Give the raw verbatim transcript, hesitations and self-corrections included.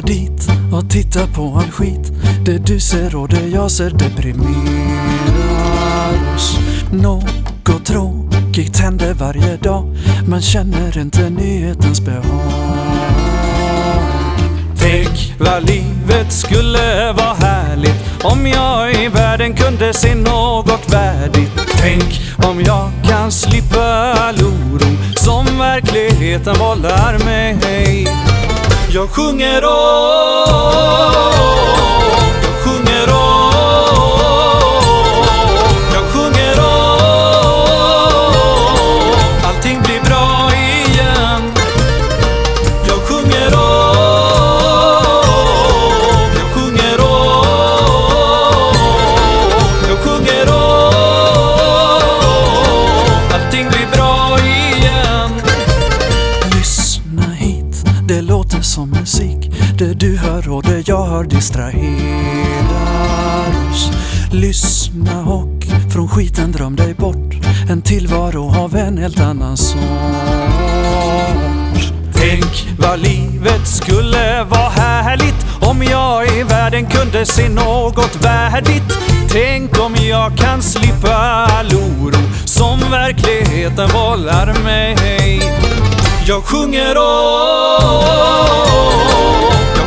dit och tittar på all skit. Det du ser och det jag ser deprimerar oss. Något tråkigt händer varje dag. Man känner inte nyhetens behag. Tänk vad livet skulle vara härligt om jag i världen kunde se något värdigt. Tänk om jag kan slippa all oro som verkligheten vållar mig. Jag sjunger om, jag sjunger om, jag sjunger om. Allting blir bra igen. Jag sjunger om, jag sjunger om, jag sjunger om. Allting blir bra igen. Lyssna hit, det låter som musik. Det du hör och det jag hör distraherar oss. Lyssna och från skiten dröm dig bort. En tillvaro av en helt annan sort. Tänk vad livet skulle vara härligt om jag i världen kunde se något värdigt. Tänk om jag kan slippa all oro som verkligheten vållar mig. Jag sjunger om,